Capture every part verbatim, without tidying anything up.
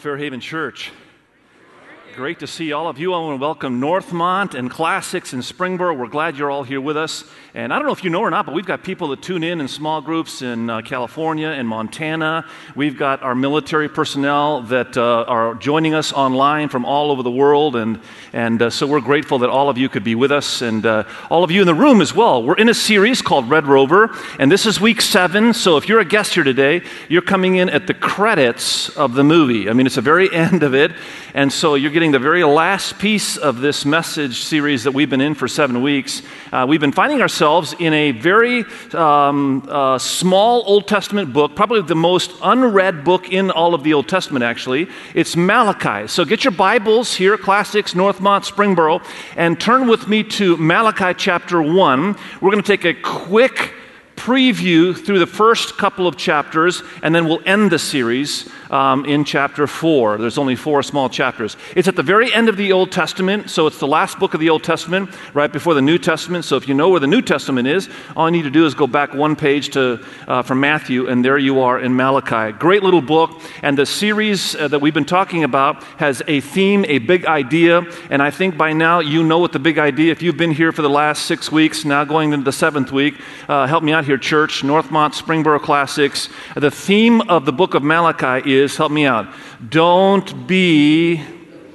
Fairhaven Church. Great to see all of you. I want to welcome Northmont and Classics in Springboro. We're glad you're all here with us. And I don't know if you know or not, but we've got people that tune in in small groups in uh, California and Montana. We've got our military personnel that uh, are joining us online from all over the world. And, and uh, so we're grateful that all of you could be with us and uh, all of you in the room as well. We're in a series called Red Rover, and this is week seven. So if you're a guest here today, you're coming in at the credits of the movie. I mean, it's the very end of it. And so you're getting the very last piece of this message series that we've been in for seven weeks. Uh, we've been finding ourselves in a very um, uh, small Old Testament book, probably the most unread book in all of the Old Testament, actually. It's Malachi. So get your Bibles here, Classics, Northmont, Springboro, and turn with me to Malachi chapter one. We're going to take a quick preview through the first couple of chapters, and then we'll end the series um, in chapter four. There's only four small chapters. It's at the very end of the Old Testament, so it's the last book of the Old Testament, right before the New Testament. So if you know where the New Testament is, all you need to do is go back one page to uh, from Matthew, and there you are in Malachi. Great little book, and the series uh, that we've been talking about has a theme, a big idea, and I think by now you know what the big idea. If you've been here for the last six weeks, now going into the seventh week, uh, help me out here, church, Northmont, Springboro Classics. The theme of the book of Malachi is, help me out, don't be,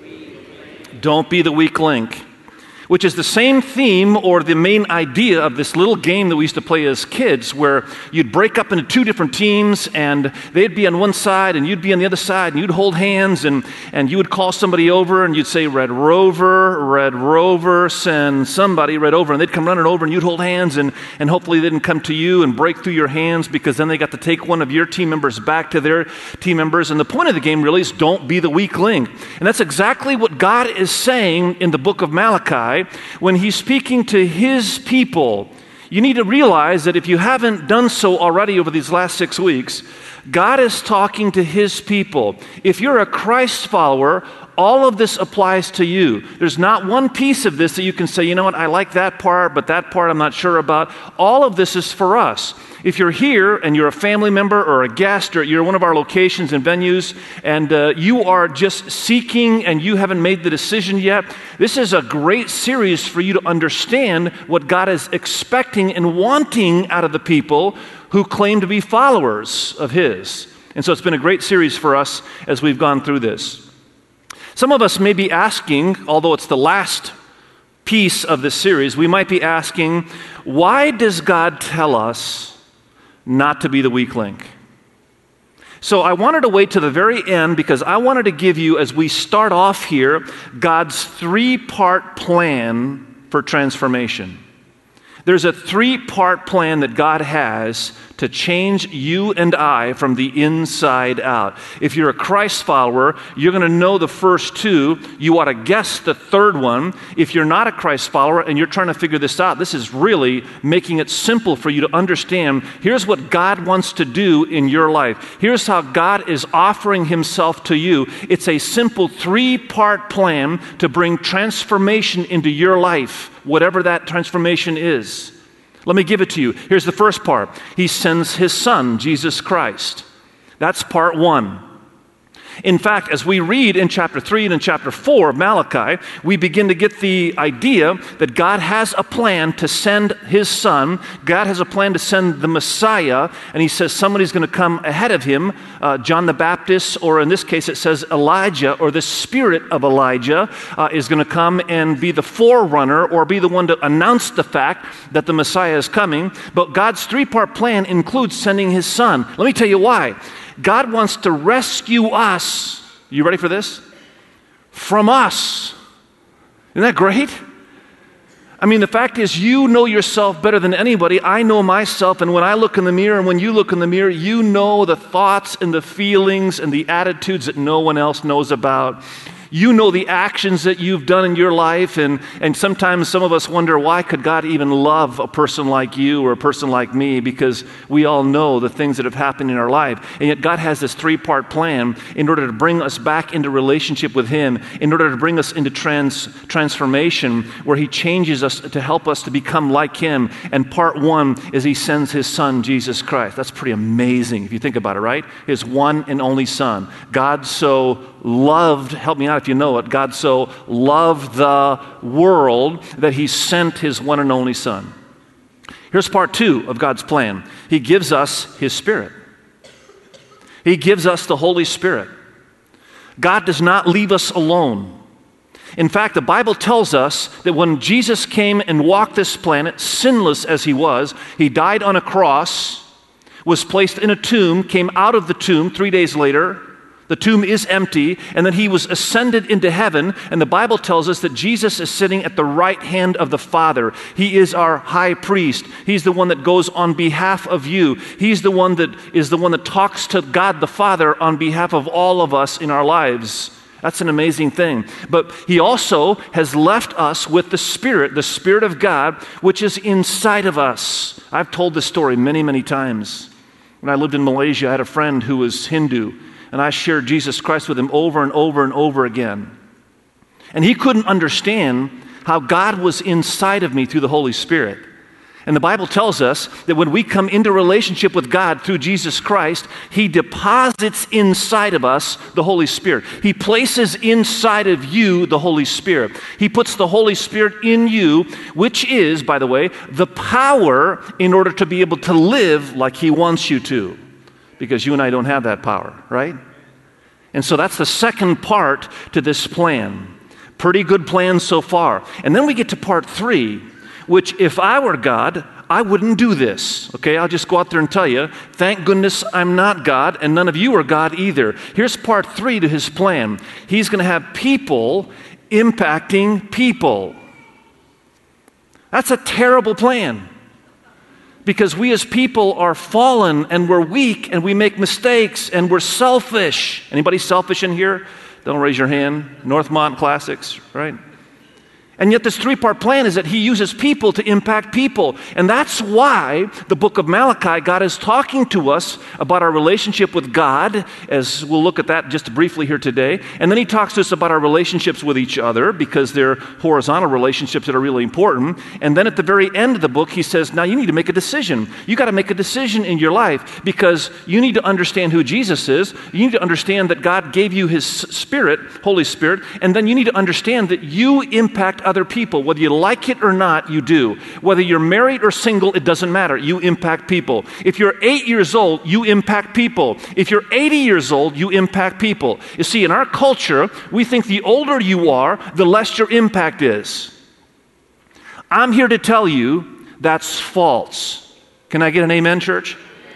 don't be the weak link, which is the same theme or the main idea of this little game that we used to play as kids, where you'd break up into two different teams and they'd be on one side and you'd be on the other side, and you'd hold hands and, and you would call somebody over and you'd say, Red Rover, Red Rover, send somebody, Red Over, and they'd come running over and you'd hold hands, and, and hopefully they didn't come to you and break through your hands, because then they got to take one of your team members back to their team members. And the point of the game really is don't be the weak link. And that's exactly what God is saying in the book of Malachi. When he's speaking to his people, you need to realize that if you haven't done so already over these last six weeks, God is talking to his people. If you're a Christ follower, all of this applies to you. There's not one piece of this that you can say, you know what, I like that part, but that part I'm not sure about. All of this is for us. If you're here and you're a family member or a guest, or you're one of our locations and venues, and uh, you are just seeking and you haven't made the decision yet, this is a great series for you to understand what God is expecting and wanting out of the people who claim to be followers of his. And so it's been a great series for us as we've gone through this. Some of us may be asking, although it's the last piece of this series, we might be asking, why does God tell us not to be the weak link? So I wanted to wait to the very end because I wanted to give you, as we start off here, God's three-part plan for transformation. There's a three-part plan that God has to change you and I from the inside out. If you're a Christ follower, you're going to know the first two. You ought to guess the third one. If you're not a Christ follower and you're trying to figure this out, this is really making it simple for you to understand. Here's what God wants to do in your life. Here's how God is offering himself to you. It's a simple three-part plan to bring transformation into your life, whatever that transformation is. Let me give it to you. Here's the first part. He sends his son, Jesus Christ. That's part one. In fact, as we read in chapter three and in chapter four of Malachi, we begin to get the idea that God has a plan to send his son. God has a plan to send the Messiah, and he says somebody's going to come ahead of him, uh, John the Baptist, or in this case it says Elijah, or the spirit of Elijah uh, is going to come and be the forerunner, or be the one to announce the fact that the Messiah is coming. But God's three-part plan includes sending his son. Let me tell you why. God wants to rescue us, you ready for this? From us. Isn't that great? I mean, the fact is, you know yourself better than anybody. I know myself, and when I look in the mirror and when you look in the mirror, you know the thoughts and the feelings and the attitudes that no one else knows about. You know the actions that you've done in your life, and, and sometimes some of us wonder, why could God even love a person like you or a person like me? Because we all know the things that have happened in our life. And yet God has this three-part plan in order to bring us back into relationship with him, in order to bring us into trans, transformation, where he changes us to help us to become like him. And part one is he sends his son, Jesus Christ. That's pretty amazing if you think about it, right? His one and only son. God so loved, help me out if you know it, God so loved the world that he sent his one and only Son. Here's part two of God's plan. He gives us his Spirit. He gives us the Holy Spirit. God does not leave us alone. In fact, the Bible tells us that when Jesus came and walked this planet, sinless as he was, he died on a cross, was placed in a tomb, came out of the tomb three days later. The tomb is empty, and then he was ascended into heaven, and the Bible tells us that Jesus is sitting at the right hand of the Father. He is our high priest. He's the one that goes on behalf of you. He's the one that is the one that talks to God the Father on behalf of all of us in our lives. That's an amazing thing. But he also has left us with the Spirit, the Spirit of God, which is inside of us. I've told this story many, many times. When I lived in Malaysia, I had a friend who was Hindu, and I shared Jesus Christ with him over and over and over again. And he couldn't understand how God was inside of me through the Holy Spirit. And the Bible tells us that when we come into relationship with God through Jesus Christ, he deposits inside of us the Holy Spirit. He places inside of you the Holy Spirit. He puts the Holy Spirit in you, which is, by the way, the power in order to be able to live like he wants you to. Because you and I don't have that power, right? And so that's the second part to this plan. Pretty good plan so far. And then we get to part three, which if I were God, I wouldn't do this. Okay, I'll just go out there and tell you, thank goodness I'm not God, and none of you are God either. Here's part three to his plan. He's going to have people impacting people. That's a terrible plan. Because we as people are fallen and we're weak and we make mistakes and we're selfish. Anybody selfish in here? Don't raise your hand. Northmont Classics, right? And yet this three-part plan is that he uses people to impact people. And that's why the book of Malachi, God is talking to us about our relationship with God, as we'll look at that just briefly here today. And then he talks to us about our relationships with each other, because they're horizontal relationships that are really important. And then at the very end of the book, he says, now you need to make a decision. You got to make a decision in your life, because you need to understand who Jesus is. You need to understand that God gave you his Spirit, Holy Spirit, and then you need to understand that you impact other people. Whether you like it or not, you do. Whether you're married or single, it doesn't matter. You impact people. If you're eight years old, you impact people. If you're eighty years old, you impact people. You see, in our culture, we think the older you are, the less your impact is. I'm here to tell you that's false. Can I get an amen, church?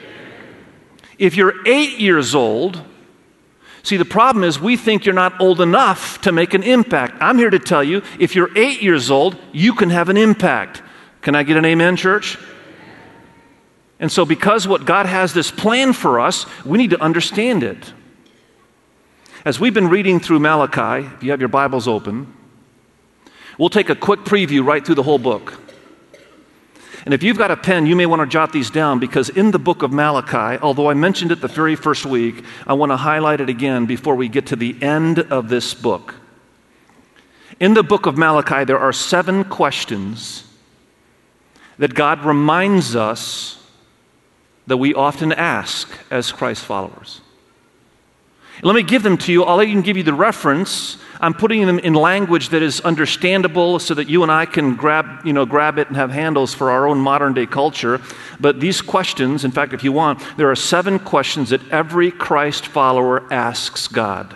If you're eight years old, see, the problem is we think you're not old enough to make an impact. I'm here to tell you, if you're eight years old, you can have an impact. Can I get an amen, church? And so because what God has this plan for us, we need to understand it. As we've been reading through Malachi, if you have your Bibles open, we'll take a quick preview right through the whole book. And if you've got a pen, you may want to jot these down, because in the book of Malachi, although I mentioned it the very first week, I want to highlight it again before we get to the end of this book. In the book of Malachi, there are seven questions that God reminds us that we often ask as Christ followers. Let me give them to you. I'll even give you the reference. I'm putting them in language that is understandable so that you and I can grab, you know, grab it and have handles for our own modern day culture. But these questions, in fact, if you want, there are seven questions that every Christ follower asks God.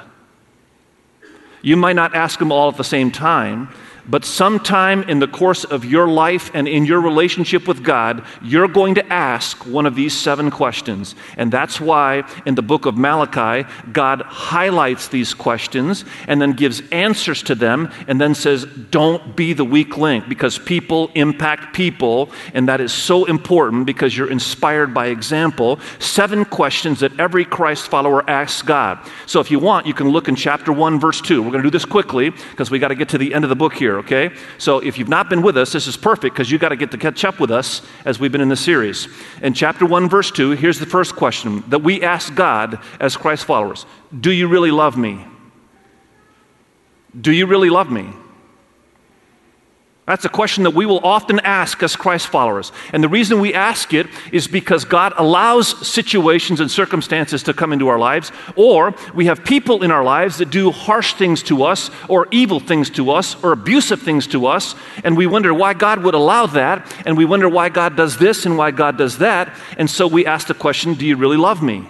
You might not ask them all at the same time, but sometime in the course of your life and in your relationship with God, you're going to ask one of these seven questions. And that's why in the book of Malachi, God highlights these questions and then gives answers to them and then says, don't be the weak link, because people impact people, and that is so important because you're inspired by example. Seven questions that every Christ follower asks God. So if you want, you can look in chapter one, verse two. We're going to do this quickly because we got to get to the end of the book here. Okay? So if you've not been with us, this is perfect, because you got to get to catch up with us as we've been in this series. In chapter one, verse two, here's the first question that we ask God as Christ followers. Do you really love me? Do you really love me? That's a question that we will often ask as Christ followers. And the reason we ask it is because God allows situations and circumstances to come into our lives, or we have people in our lives that do harsh things to us, or evil things to us, or abusive things to us, and we wonder why God would allow that, and we wonder why God does this and why God does that, and so we ask the question, do you really love me?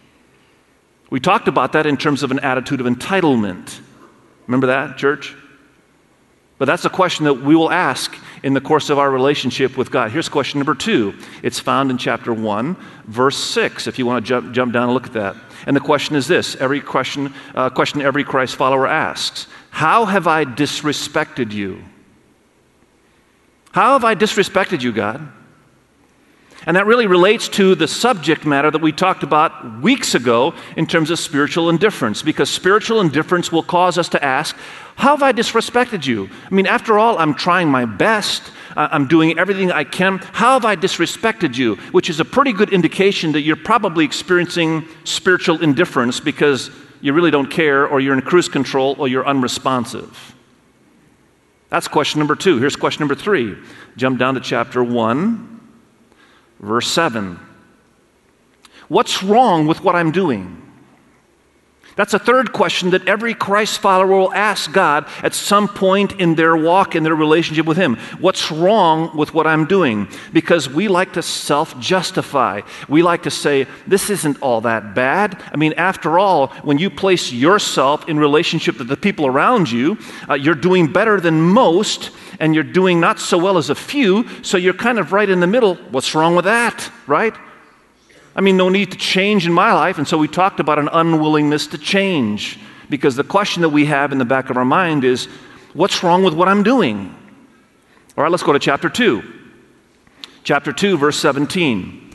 We talked about that in terms of an attitude of entitlement. Remember that, church? But that's a question that we will ask in the course of our relationship with God. Here's question number two. It's found in chapter one, verse six, if you want to jump, jump down and look at that. And the question is this, every question, uh, question every Christ follower asks, how have I disrespected you? How have I disrespected you, God? And that really relates to the subject matter that we talked about weeks ago in terms of spiritual indifference, because spiritual indifference will cause us to ask, how have I disrespected you? I mean, after all, I'm trying my best. I'm doing everything I can. How have I disrespected you? Which is a pretty good indication that you're probably experiencing spiritual indifference because you really don't care, or you're in cruise control, or you're unresponsive. That's question number two. Here's question number three. Jump down to chapter one, verse seven. What's wrong with what I'm doing? That's a third question that every Christ follower will ask God at some point in their walk, in their relationship with Him. What's wrong with what I'm doing? Because we like to self-justify. We like to say, this isn't all that bad. I mean, after all, when you place yourself in relationship to the people around you, uh, you're doing better than most, and you're doing not so well as a few, so you're kind of right in the middle. What's wrong with that, right? I mean, no need to change in my life. And so we talked about an unwillingness to change, because the question that we have in the back of our mind is, what's wrong with what I'm doing? All right, let's go to chapter two. Chapter two, verse seventeen.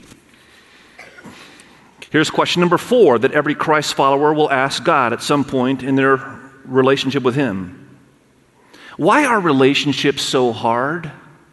Here's question number four that every Christ follower will ask God at some point in their relationship with Him. Why are relationships so hard?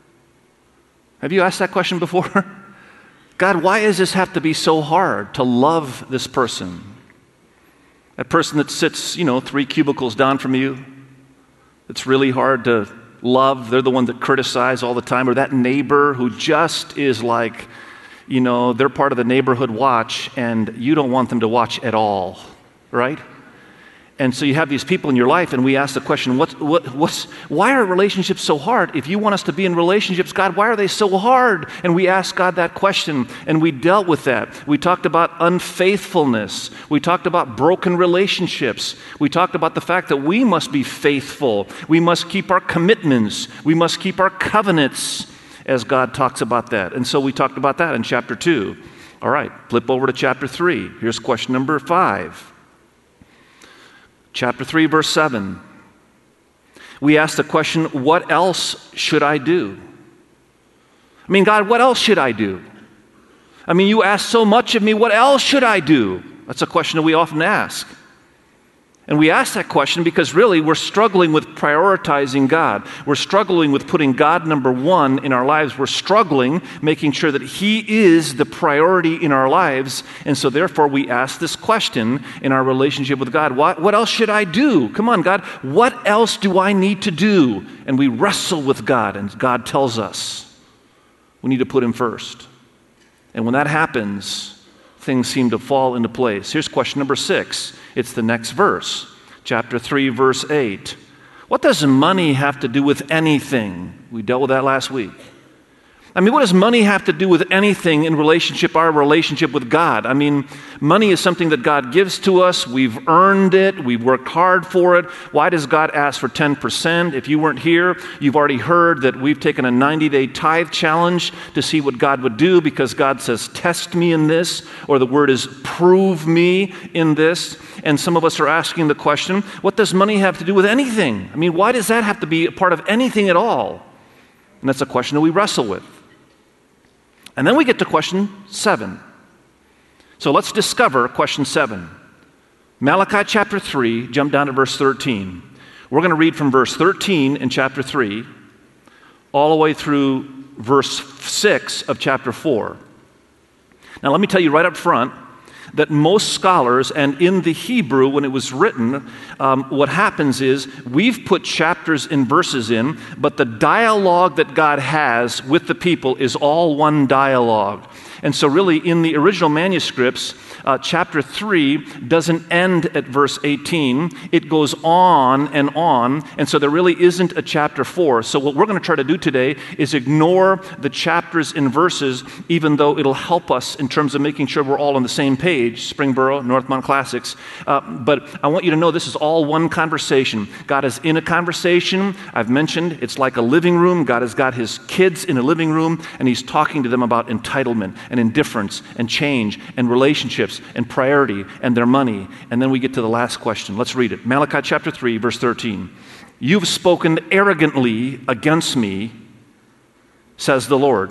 Have you asked that question before? God, why does this have to be so hard to love this person? That person that sits, you know, three cubicles down from you, it's really hard to love. They're the one that criticize all the time. Or that neighbor who just is like, you know, they're part of the neighborhood watch and you don't want them to watch at all, right? And so you have these people in your life, and we ask the question, what, what, what's, why are relationships so hard? If you want us to be in relationships, God, why are they so hard? And we asked God that question, and we dealt with that. We talked about unfaithfulness. We talked about broken relationships. We talked about the fact that we must be faithful. We must keep our commitments. We must keep our covenants, as God talks about that. And so we talked about that in chapter two. All right, flip over to chapter three. Here's question number five. Chapter three, verse seven. We ask the question, what else should I do? I mean, God, what else should I do? I mean, you ask so much of me, what else should I do? That's a question that we often ask. And we ask that question because really we're struggling with prioritizing God. We're struggling with putting God number one in our lives. We're struggling making sure that He is the priority in our lives. And so therefore we ask this question in our relationship with God. What, what else should I do? Come on, God, what else do I need to do? And we wrestle with God, and God tells us we need to put Him first. And when that happens, things seem to fall into place. Here's question number six. It's the next verse, chapter three, verse eight. What does money have to do with anything? We dealt with that last week. I mean, what does money have to do with anything in relationship, our relationship with God? I mean, money is something that God gives to us. We've earned it. We've worked hard for it. Why does God ask for ten percent? If you weren't here, you've already heard that we've taken a ninety-day tithe challenge to see what God would do, because God says, test me in this, or the word is prove me in this. And some of us are asking the question, what does money have to do with anything? I mean, why does that have to be a part of anything at all? And that's a question that we wrestle with. And then we get to question seven. So let's discover question seven. Malachi chapter three, jump down to verse thirteen. We're going to read from verse thirteen in chapter three all the way through verse six of chapter four. Now let me tell you right up front, that most scholars, and in the Hebrew, when it was written, um, what happens is we've put chapters and verses in, but the dialogue that God has with the people is all one dialogue. And so really in the original manuscripts, uh, chapter three doesn't end at verse eighteen. It goes on and on, and so there really isn't a chapter four. So what we're going to try to do today is ignore the chapters and verses, even though it'll help us in terms of making sure we're all on the same page, Springboro, Northmont Classics. Uh, but I want you to know this is all one conversation. God is in a conversation. I've mentioned it's like a living room. God has got his kids in a living room, and he's talking to them about entitlement and indifference and change and relationships and priority and their money. And then we get to the last question. Let's read it. Malachi chapter three, verse thirteen. You've spoken arrogantly against me, says the Lord.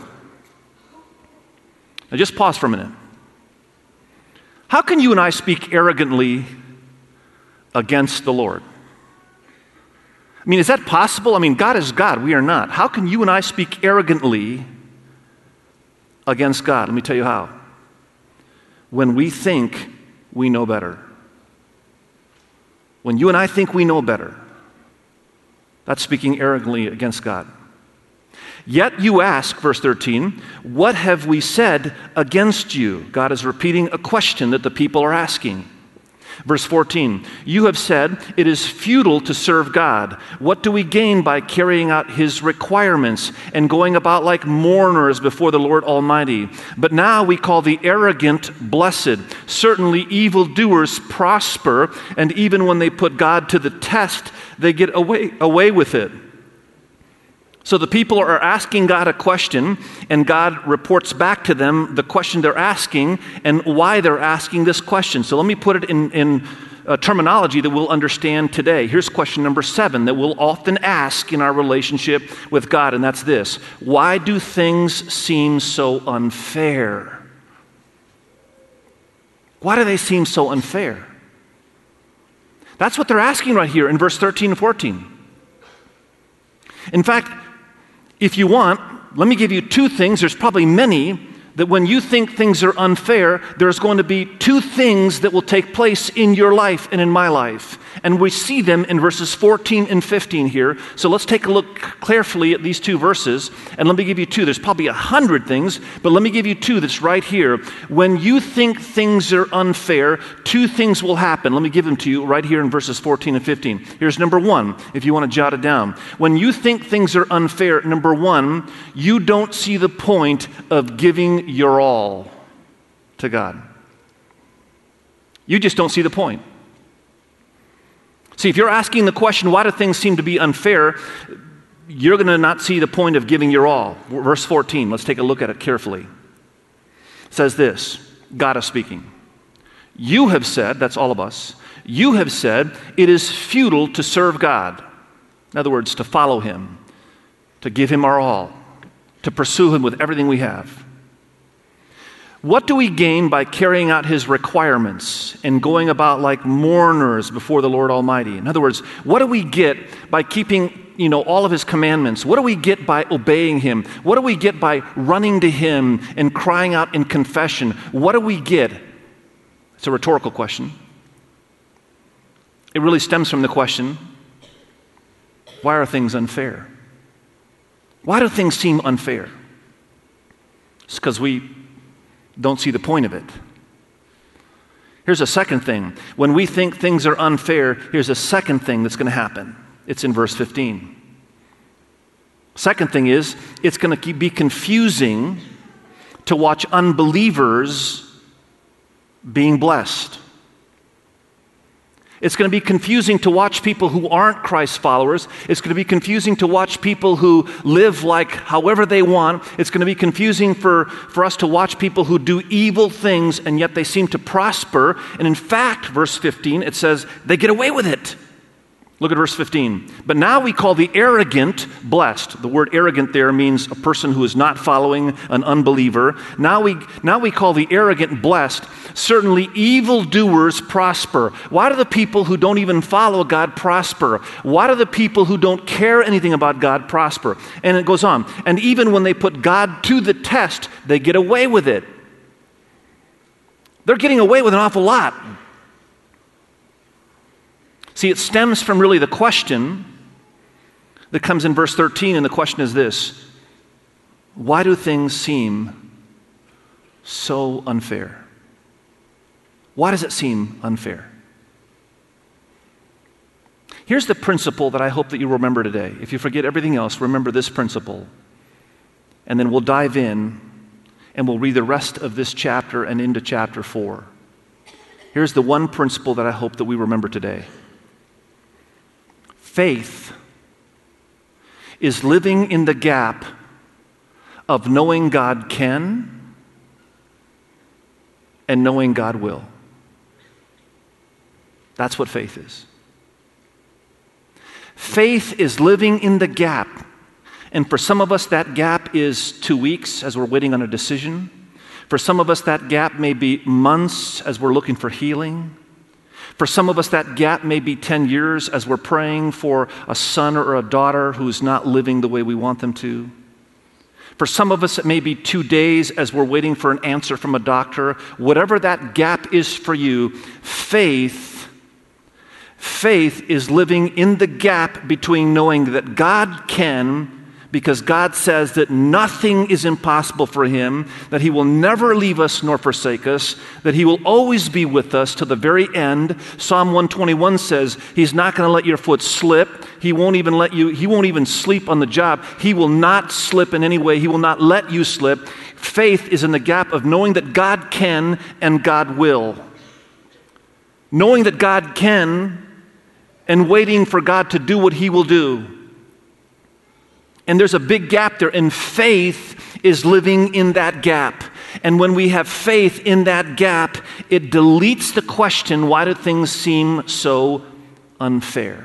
Now just pause for a minute. How can you and I speak arrogantly against the Lord? I mean, is that possible? I mean, God is God. We are not. How can you and I speak arrogantly against God? Let me tell you how. When we think we know better. When you and I think we know better, that's speaking arrogantly against God. Yet you ask, verse thirteen, what have we said against you? God is repeating a question that the people are asking. Verse fourteen, you have said it is futile to serve God. What do we gain by carrying out his requirements and going about like mourners before the Lord Almighty? But now we call the arrogant blessed. Certainly evildoers prosper, and even when they put God to the test, they get away, away with it. So the people are asking God a question, and God reports back to them the question they're asking and why they're asking this question. So let me put it in, in uh, terminology that we'll understand today. Here's question number seven that we'll often ask in our relationship with God, and that's this. Why do things seem so unfair? Why do they seem so unfair? That's what they're asking right here in verse thirteen and fourteen. In fact, if you want, let me give you two things. There's probably many that when you think things are unfair, there's going to be two things that will take place in your life and in my life. And we see them in verses fourteen and fifteen here. So let's take a look carefully at these two verses. And let me give you two. There's probably a hundred things, but let me give you two that's right here. When you think things are unfair, two things will happen. Let me give them to you right here in verses fourteen and fifteen. Here's number one, if you want to jot it down. When you think things are unfair, number one, you don't see the point of giving your all to God. You just don't see the point. See, if you're asking the question, why do things seem to be unfair, you're going to not see the point of giving your all. Verse fourteen, let's take a look at it carefully. It says this, God is speaking. You have said, that's all of us, you have said it is futile to serve God. In other words, to follow him, to give him our all, to pursue him with everything we have. What do we gain by carrying out his requirements and going about like mourners before the Lord Almighty? In other words, what do we get by keeping, you know, all of his commandments? What do we get by obeying him? What do we get by running to him and crying out in confession? What do we get? It's a rhetorical question. It really stems from the question, why are things unfair? Why do things seem unfair? It's because we don't see the point of it. Here's a second thing. When we think things are unfair, here's a second thing that's going to happen. It's in verse fifteen. Second thing is, it's going to be confusing to watch unbelievers being blessed. It's going to be confusing to watch people who aren't Christ followers. It's going to be confusing to watch people who live like however they want. It's going to be confusing for, for us to watch people who do evil things and yet they seem to prosper. And in fact, verse fifteen, it says they get away with it. Look at verse fifteen. But now we call the arrogant blessed. The word arrogant there means a person who is not following, an unbeliever. Now we, now we call the arrogant blessed. Certainly evildoers prosper. Why do the people who don't even follow God prosper? Why do the people who don't care anything about God prosper? And it goes on. And even when they put God to the test, they get away with it. They're getting away with an awful lot. See, it stems from really the question that comes in verse thirteen, and the question is this: why do things seem so unfair? Why does it seem unfair? Here's the principle that I hope that you remember today. If you forget everything else, remember this principle. And then we'll dive in and we'll read the rest of this chapter and into chapter four. Here's the one principle that I hope that we remember today. Faith is living in the gap of knowing God can and knowing God will. That's what faith is. Faith is living in the gap. And for some of us, that gap is two weeks as we're waiting on a decision. For some of us, that gap may be months as we're looking for healing. For some of us, that gap may be ten years as we're praying for a son or a daughter who's not living the way we want them to. For some of us, it may be two days as we're waiting for an answer from a doctor. Whatever that gap is for you, faith Faith is living in the gap between knowing that God can, because God says that nothing is impossible for him, that he will never leave us nor forsake us, that he will always be with us to the very end. Psalm one twenty-one says he's not going to let your foot slip. He won't even let you, he won't even sleep on the job. He will not slip in any way. He will not let you slip. Faith is in the gap of knowing that God can and God will. Knowing that God can and waiting for God to do what he will do. And there's a big gap there, and faith is living in that gap. And when we have faith in that gap, it deletes the question, why do things seem so unfair?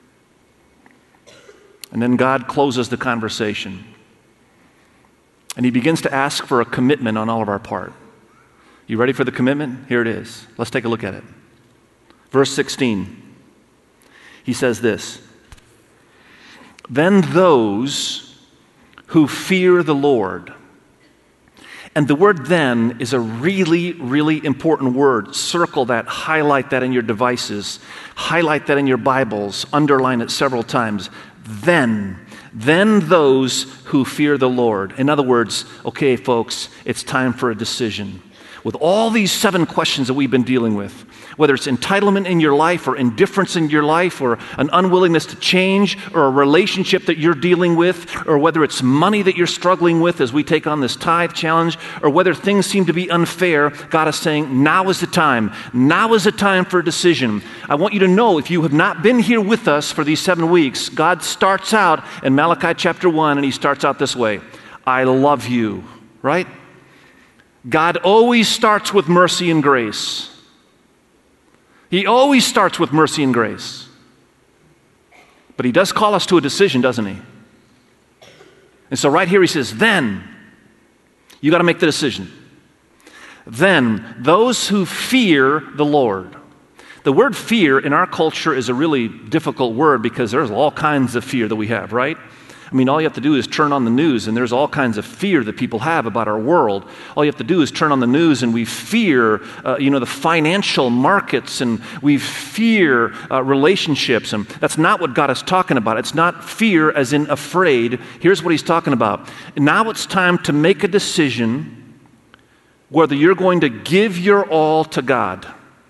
And then God closes the conversation. And he begins to ask for a commitment on all of our part. You ready for the commitment? Here it is. Let's take a look at it. Verse sixteen. He says this: then those who fear the Lord. And the word then is a really, really important word. Circle that, highlight that in your devices, highlight that in your Bibles, underline it several times. Then, then those who fear the Lord. In other words, okay, folks, it's time for a decision. With all these seven questions that we've been dealing with, whether it's entitlement in your life or indifference in your life or an unwillingness to change or a relationship that you're dealing with, or whether it's money that you're struggling with as we take on this tithe challenge, or whether things seem to be unfair, God is saying, now is the time. Now is the time for a decision. I want you to know, if you have not been here with us for these seven weeks, God starts out in Malachi chapter one, and he starts out this way: I love you, right? God always starts with mercy and grace. He always starts with mercy and grace. But he does call us to a decision, doesn't he? And so right here he says, then, you got to make the decision. Then, those who fear the Lord. The word fear in our culture is a really difficult word because there's all kinds of fear that we have, right? I mean, all you have to do is turn on the news, and there's all kinds of fear that people have about our world. All you have to do is turn on the news, and we fear, uh, you know, the financial markets, and we fear uh, relationships. And that's not what God is talking about. It's not fear as in afraid. Here's what he's talking about. Now it's time to make a decision whether you're going to give your all to God,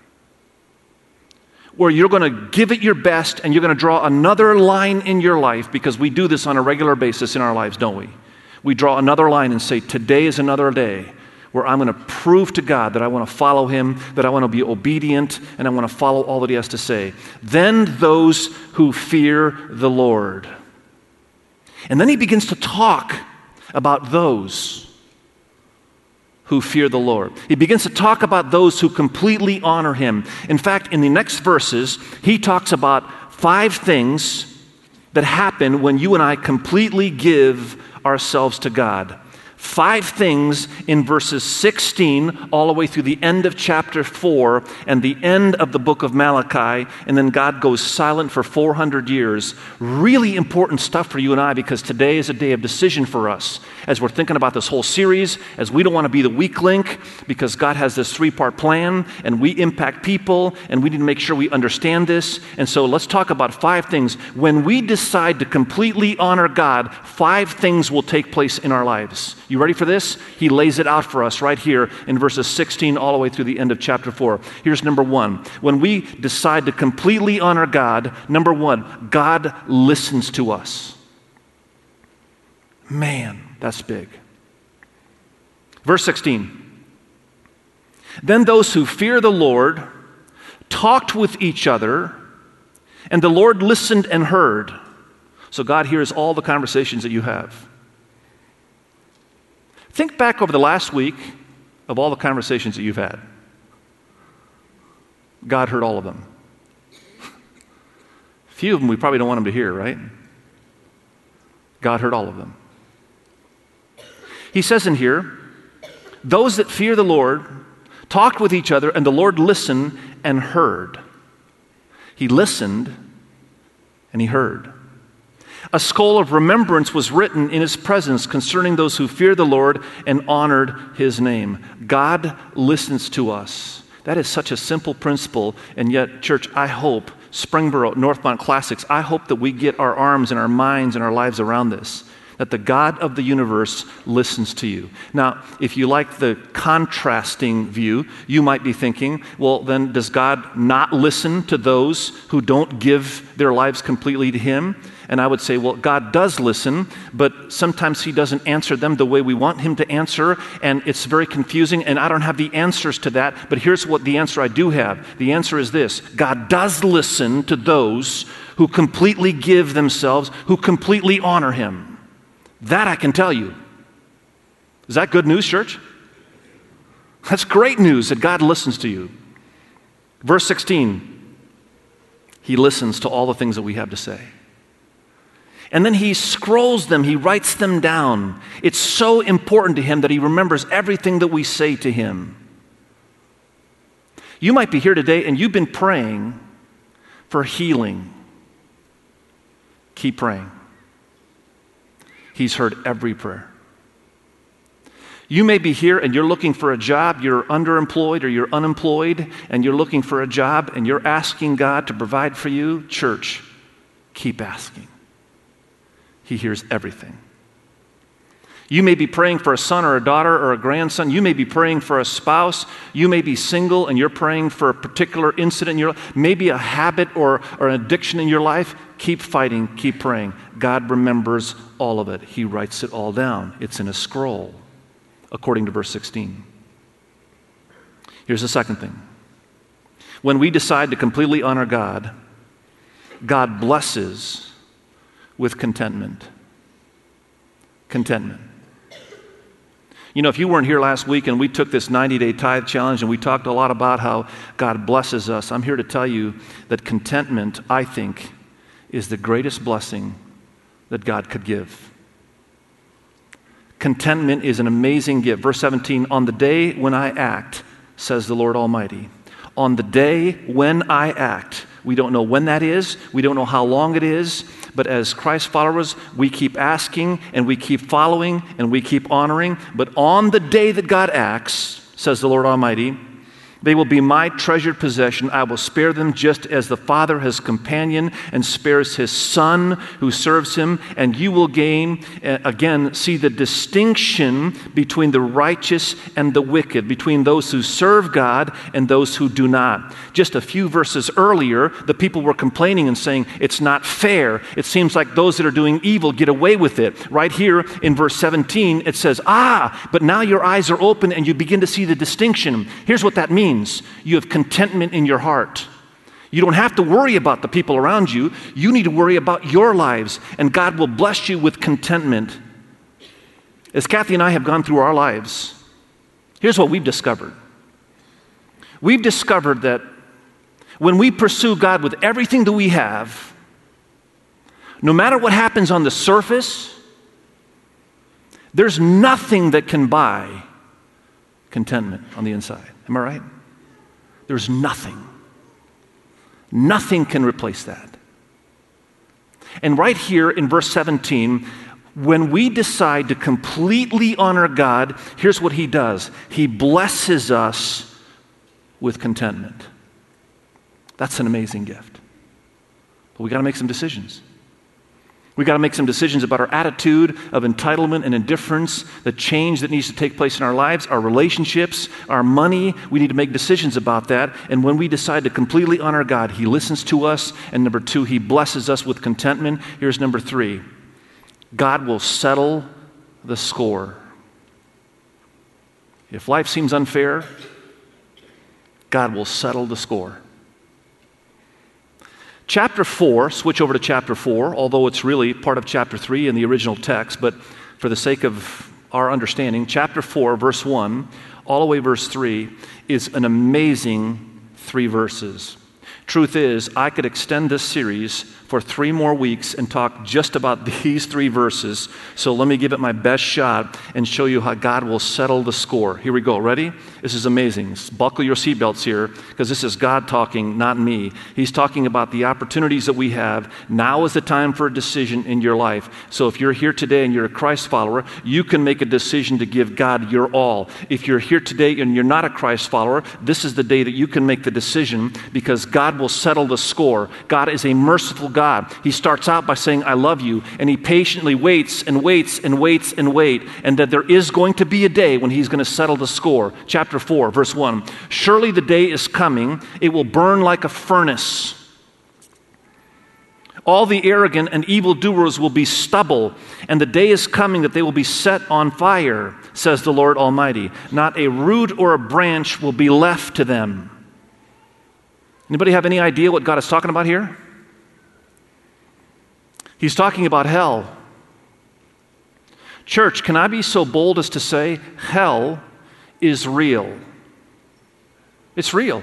where you're going to give it your best and you're going to draw another line in your life, because we do this on a regular basis in our lives, don't we? We draw another line and say, today is another day where I'm going to prove to God that I want to follow him, that I want to be obedient, and I want to follow all that he has to say. Then those who fear the Lord. And then he begins to talk about those who fear the Lord. He begins to talk about those who completely honor him. In fact, in the next verses, he talks about five things that happen when you and I completely give ourselves to God. Five things in verses sixteen all the way through the end of chapter four and the end of the book of Malachi, and then God goes silent for four hundred years. Really important stuff for you and I, because today is a day of decision for us as we're thinking about this whole series, as we don't want to be the weak link, because God has this three-part plan, and we impact people, and we need to make sure we understand this. And so let's talk about five things. When we decide to completely honor God, five things will take place in our lives. You ready for this? He lays it out for us right here in verses sixteen all the way through the end of chapter four. Here's number one. When we decide to completely honor God, number one, God listens to us. Man, that's big. Verse sixteen. Then those who fear the Lord talked with each other, and the Lord listened and heard. So God hears all the conversations that you have. Think back over the last week of all the conversations that you've had. God heard all of them. A few of them we probably don't want him to hear, right? God heard all of them. He says in here, those that fear the Lord talked with each other, and the Lord listened and heard. He listened and he heard. A scroll of remembrance was written in his presence concerning those who fear the Lord and honored his name. God listens to us. That is such a simple principle, and yet, church, I hope, Springboro, Northmont Classics, I hope that we get our arms and our minds and our lives around this, that the God of the universe listens to you. Now, if you like the contrasting view, you might be thinking, well, then does God not listen to those who don't give their lives completely to him? And I would say, well, God does listen, but sometimes he doesn't answer them the way we want him to answer, and it's very confusing, and I don't have the answers to that, but here's what the answer I do have. The answer is this: God does listen to those who completely give themselves, who completely honor him. That I can tell you. Is that good news, church? That's great news that God listens to you. Verse sixteen, he listens to all the things that we have to say. And then he scrolls them, he writes them down. It's so important to him that he remembers everything that we say to him. You might be here today and you've been praying for healing. Keep praying. He's heard every prayer. You may be here and you're looking for a job, you're underemployed or you're unemployed, and you're looking for a job and you're asking God to provide for you. Church, keep asking. He hears everything. You may be praying for a son or a daughter or a grandson. You may be praying for a spouse. You may be single and you're praying for a particular incident in your life, maybe a habit or, or an addiction in your life. Keep fighting, keep praying. God remembers all of it. He writes it all down. It's in a scroll, according to verse sixteen. Here's the second thing. When we decide to completely honor God, God blesses with contentment. Contentment. You know, if you weren't here last week and we took this ninety-day tithe challenge and we talked a lot about how God blesses us, I'm here to tell you that contentment, I think, is the greatest blessing that God could give. Contentment is an amazing gift. Verse seventeen, on the day when I act, says the Lord Almighty. On the day when I act. We don't know when that is. We don't know how long it is. But as Christ followers, we keep asking and we keep following and we keep honoring. But on the day that God acts, says the Lord Almighty, they will be my treasured possession. I will spare them just as the Father has companion and spares his Son who serves him. And you will gain, uh, again, see the distinction between the righteous and the wicked, between those who serve God and those who do not. Just a few verses earlier, the people were complaining and saying, it's not fair. It seems like those that are doing evil get away with it. Right here in verse seventeen, it says, ah, but now your eyes are open and you begin to see the distinction. Here's what that means. You have contentment in your heart. You don't have to worry about the people around you. You need to worry about your lives, and God will bless you with contentment. As Kathy and I have gone through our lives, here's what we've discovered. We've discovered that when we pursue God with everything that we have, no matter what happens on the surface, There's nothing that can buy contentment on the inside. Am I right? There's nothing. Nothing can replace that. And right here in verse seventeen, when we decide to completely honor God, here's what he does. He blesses us with contentment. That's an amazing gift. But we got to make some decisions. We got to make some decisions about our attitude of entitlement and indifference, the change that needs to take place in our lives, our relationships, our money. We need to make decisions about that. And when we decide to completely honor God, he listens to us. And number two, he blesses us with contentment. Here's number three. God will settle the score. If life seems unfair, God will settle the score. Chapter four, switch over to chapter four, although it's really part of chapter three in the original text, but for the sake of our understanding, chapter four, verse one, all the way verse three, is an amazing three verses. Truth is, I could extend this series for three more weeks and talk just about these three verses. So let me give it my best shot and show you how God will settle the score. Here we go. Ready? This is amazing. Buckle your seatbelts here, because this is God talking, not me. He's talking about the opportunities that we have. Now is the time for a decision in your life. So if you're here today and you're a Christ follower, you can make a decision to give God your all. If you're here today and you're not a Christ follower, this is the day that you can make the decision, because God will settle the score. God is a merciful God. He starts out by saying, I love you, and he patiently waits and waits and waits and waits, and that there is going to be a day when he's going to settle the score. Chapter four, verse one, surely the day is coming, it will burn like a furnace. All the arrogant and evildoers will be stubble, and the day is coming that they will be set on fire, says the Lord Almighty. Not a root or a branch will be left to them. Anybody have any idea what God is talking about here? He's talking about hell. Church, can I be so bold as to say hell is real? It's real.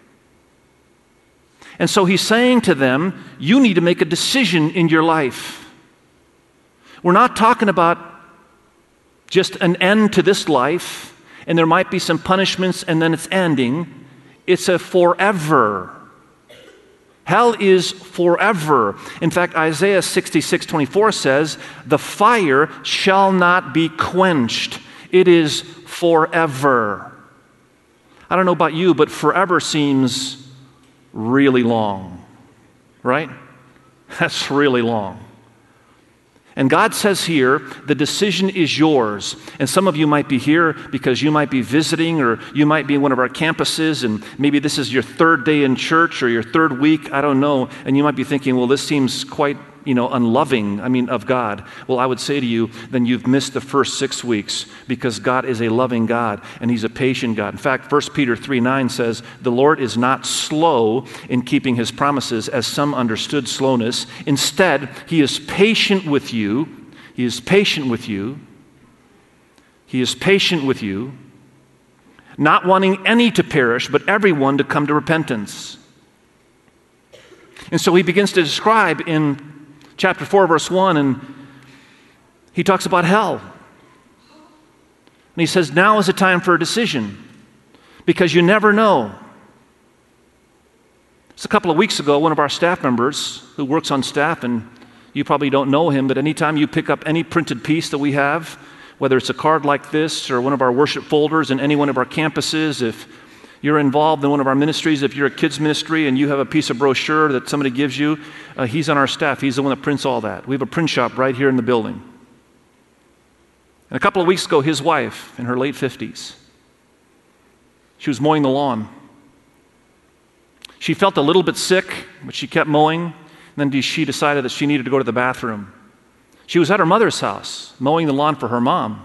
And so he's saying to them, you need to make a decision in your life. We're not talking about just an end to this life, and there might be some punishments and then it's ending. It's a forever. Hell is forever. In fact, Isaiah sixty-six twenty-four says, the fire shall not be quenched. It is forever. I don't know about you, but forever seems really long, right? That's really long. And God says here, the decision is yours. And some of you might be here because you might be visiting, or you might be in one of our campuses, and maybe this is your third day in church or your third week, I don't know. And you might be thinking, well, this seems quite, you know, unloving, I mean, of God. Well, I would say to you, then you've missed the first six weeks, because God is a loving God and he's a patient God. In fact, First Peter three nine says, the Lord is not slow in keeping his promises, as some understood slowness. Instead, he is patient with you. He is patient with you. He is patient with you, not wanting any to perish, but everyone to come to repentance. And so he begins to describe in chapter four, verse one, and he talks about hell. And he says, now is the time for a decision, because you never know. Just a couple of weeks ago, one of our staff members who works on staff, and you probably don't know him, but anytime you pick up any printed piece that we have, whether it's a card like this or one of our worship folders in any one of our campuses, if you're involved in one of our ministries, if you're a kids ministry and you have a piece of brochure that somebody gives you, uh, he's on our staff. He's the one that prints all that. We have a print shop right here in the building. And a couple of weeks ago, his wife, in her late fifties, she was mowing the lawn. She felt a little bit sick, but she kept mowing. And then she decided that she needed to go to the bathroom. She was at her mother's house, mowing the lawn for her mom.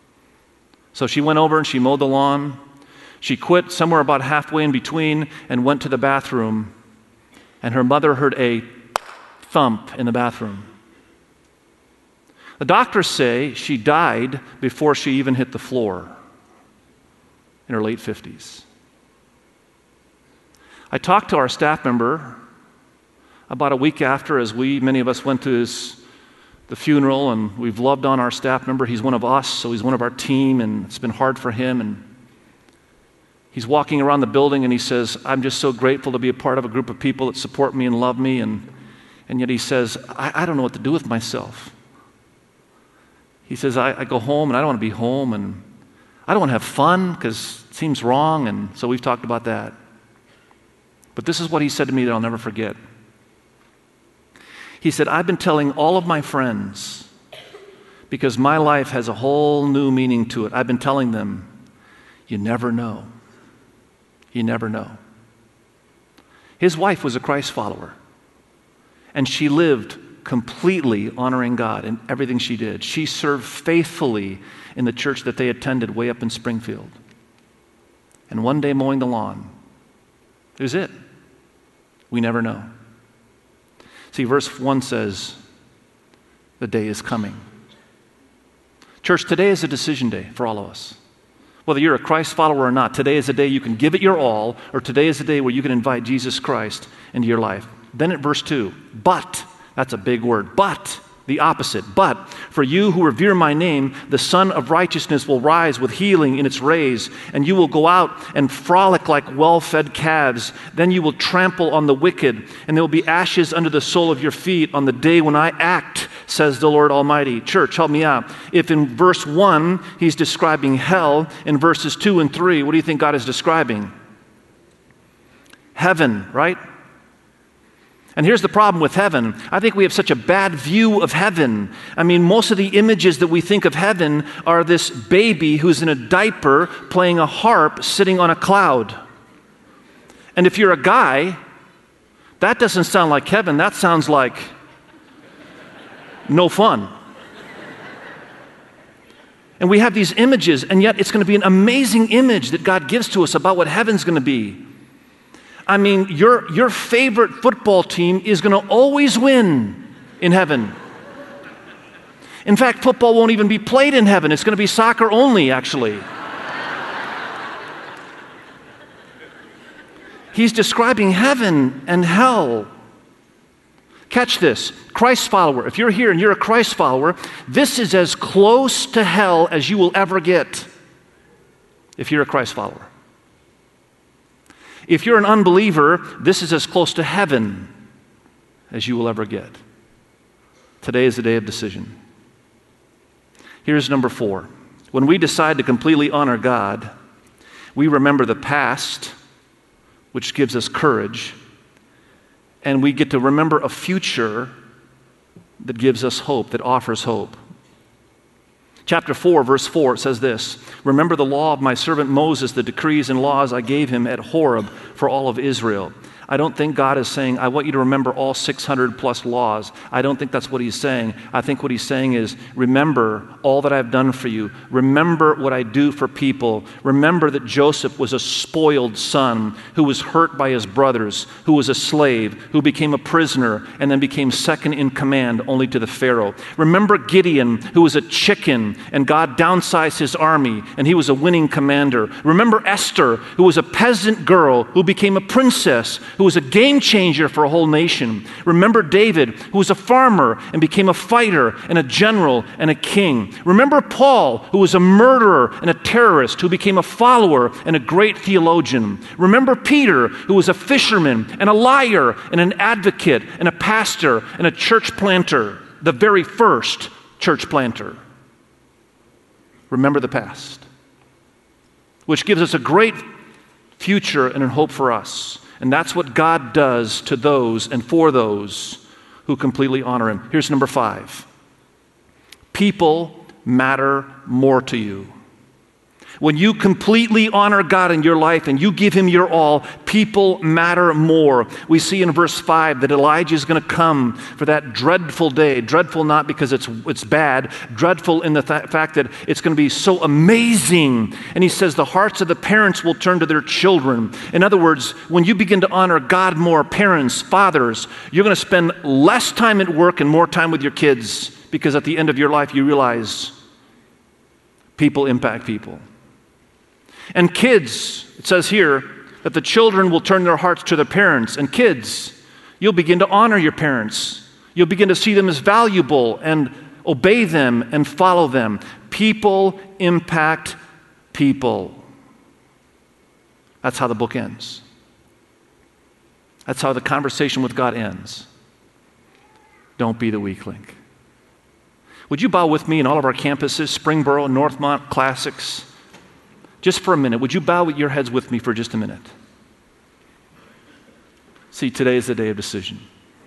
So she went over and she mowed the lawn. She quit somewhere about halfway in between and went to the bathroom, and her mother heard a thump in the bathroom. The doctors say she died before she even hit the floor in her late fifties. I talked to our staff member about a week after, as we, many of us, went to his the funeral, and we've loved on our staff member. He's one of us, so he's one of our team, and it's been hard for him. And he's walking around the building, and he says, I'm just so grateful to be a part of a group of people that support me and love me. And, and yet he says, I, I don't know what to do with myself. He says, I, I go home, and I don't want to be home, and I don't want to have fun because it seems wrong. And so we've talked about that. But this is what he said to me that I'll never forget. He said, I've been telling all of my friends, because my life has a whole new meaning to it. I've been telling them, you never know. You never know. His wife was a Christ follower, and she lived completely honoring God in everything she did. She served faithfully in the church that they attended way up in Springfield. And one day mowing the lawn, it was it. We never know. See, verse one says, the day is coming. Church, today is a decision day for all of us. Whether you're a Christ follower or not, today is a day you can give it your all, or today is a day where you can invite Jesus Christ into your life. Then at verse two, but, that's a big word, but, the opposite. But for you who revere my name, the Son of Righteousness will rise with healing in its rays, and you will go out and frolic like well-fed calves. Then you will trample on the wicked, and there will be ashes under the sole of your feet on the day when I act, says the Lord Almighty. Church, help me out. If in verse one, he's describing hell, in verses two and three, what do you think God is describing? Heaven, right? And here's the problem with heaven. I think we have such a bad view of heaven. I mean, most of the images that we think of heaven are this baby who's in a diaper playing a harp sitting on a cloud. And if you're a guy, that doesn't sound like heaven. That sounds like no fun. And we have these images, and yet it's going to be an amazing image that God gives to us about what heaven's going to be. I mean, your, your favorite football team is going to always win in heaven. In fact, football won't even be played in heaven. It's going to be soccer only, actually. He's describing heaven and hell. Catch this. Christ follower. If you're here and you're a Christ follower, this is as close to hell as you will ever get if you're a Christ follower. If you're an unbeliever, this is as close to heaven as you will ever get. Today is the day of decision. Here's number four. When we decide to completely honor God, we remember the past, which gives us courage, and we get to remember a future that gives us hope, that offers hope. Chapter four, verse four, it says this, remember the law of my servant Moses, the decrees and laws I gave him at Horeb for all of Israel. I don't think God is saying, I want you to remember all six hundred plus laws. I don't think that's what he's saying. I think what he's saying is, remember all that I've done for you. Remember what I do for people. Remember that Joseph was a spoiled son who was hurt by his brothers, who was a slave, who became a prisoner, and then became second in command only to the Pharaoh. Remember Gideon, who was a chicken, and God downsized his army, and he was a winning commander. Remember Esther, who was a peasant girl who became a princess, who was a game changer for a whole nation. Remember David, who was a farmer and became a fighter and a general and a king. Remember Paul, who was a murderer and a terrorist, who became a follower and a great theologian. Remember Peter, who was a fisherman and a liar and an advocate and a pastor and a church planter, the very first church planter. Remember the past, which gives us a great future and a hope for us. And that's what God does to those and for those who completely honor him. Here's number five. People matter more to you. When you completely honor God in your life and you give him your all, people matter more. We see in verse five that Elijah is going to come for that dreadful day. Dreadful not because it's it's bad, dreadful in the th- fact that it's going to be so amazing. And he says the hearts of the parents will turn to their children. In other words, when you begin to honor God more, parents, fathers, you're going to spend less time at work and more time with your kids, because at the end of your life you realize people impact people. And kids, it says here that the children will turn their hearts to their parents. And kids, you'll begin to honor your parents. You'll begin to see them as valuable and obey them and follow them. People impact people. That's how the book ends. That's how the conversation with God ends. Don't be the weak link. Would you bow with me in all of our campuses, Springboro, Northmont, Classics? Just for a minute, would you bow with your heads with me for just a minute? See, today is the day of decision.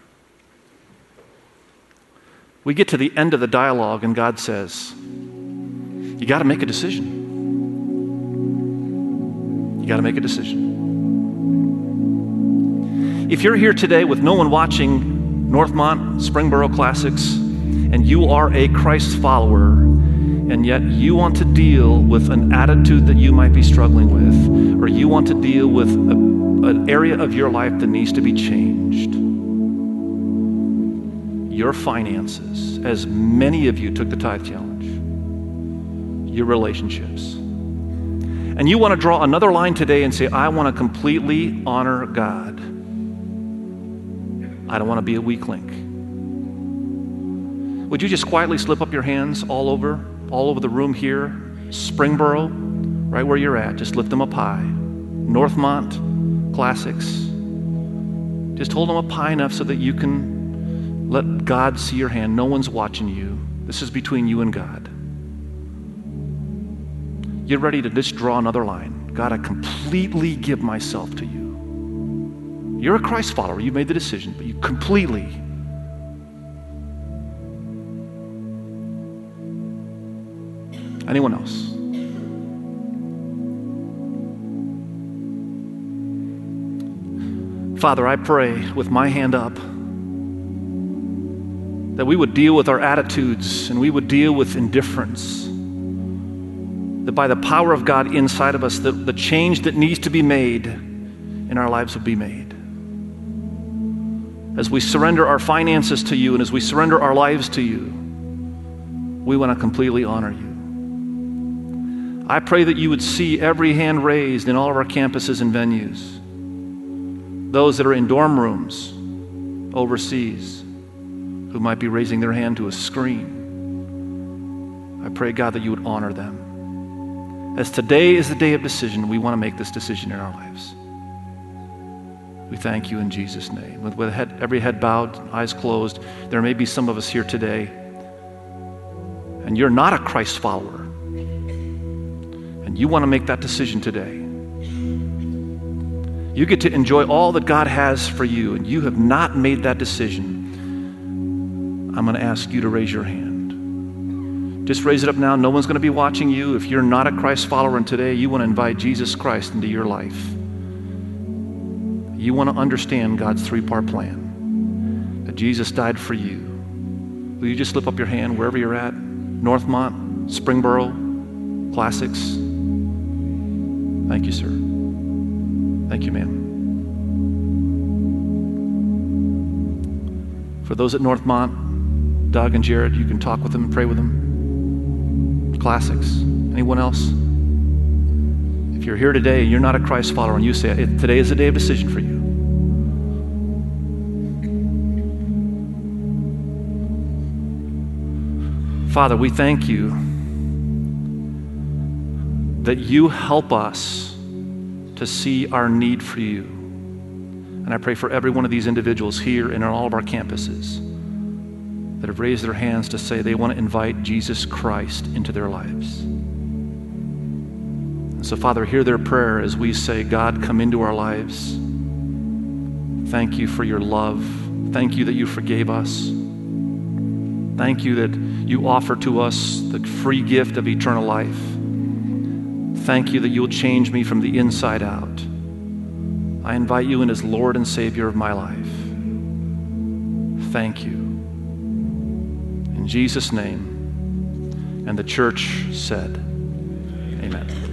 We get to the end of the dialogue and God says, you got to make a decision. You got to make a decision. If you're here today with no one watching Northmont, Springboro Classics, and you are a Christ follower, and yet you want to deal with an attitude that you might be struggling with, or you want to deal with a, an area of your life that needs to be changed, your finances, as many of you took the tithe challenge, your relationships, and you want to draw another line today and say, I want to completely honor God. I don't want to be a weak link. Would you just quietly slip up your hands all over, all over the room here, Springboro, right where you're at, just lift them up high. Northmont, Classics, just hold them up high enough so that you can let God see your hand. No one's watching you. This is between you and God. You're ready to just draw another line. God, I completely give myself to you. You're a Christ follower. You made the decision, but you completely. Anyone else? Father, I pray with my hand up that we would deal with our attitudes and we would deal with indifference. That by the power of God inside of us, the, the change that needs to be made in our lives would be made. As we surrender our finances to you and as we surrender our lives to you, we want to completely honor you. I pray that you would see every hand raised in all of our campuses and venues. Those that are in dorm rooms overseas who might be raising their hand to a screen. I pray, God, that you would honor them. As today is the day of decision, we want to make this decision in our lives. We thank you in Jesus' name. With, with head, every head bowed, eyes closed, there may be some of us here today, and you're not a Christ follower, and you want to make that decision today. You get to enjoy all that God has for you, and you have not made that decision. I'm going to ask you to raise your hand. Just raise it up now. No one's going to be watching you. If you're not a Christ follower and today you want to invite Jesus Christ into your life, you want to understand God's three-part plan, that Jesus died for you. Will you just slip up your hand wherever you're at? Northmont, Springboro, Classics. Thank you, sir. Thank you, ma'am. For those at Northmont, Doug and Jared, you can talk with them and pray with them. Classics. Anyone else? If you're here today and you're not a Christ follower and you say, today is the day of decision for you. Father, we thank you that you help us to see our need for you. And I pray for every one of these individuals here and on all of our campuses that have raised their hands to say they want to invite Jesus Christ into their lives. So, Father, hear their prayer as we say, God, come into our lives. Thank you for your love. Thank you that you forgave us. Thank you that you offer to us the free gift of eternal life. Thank you that you'll change me from the inside out. I invite you in as Lord and Savior of my life. Thank you. In Jesus' name. And the church said, amen.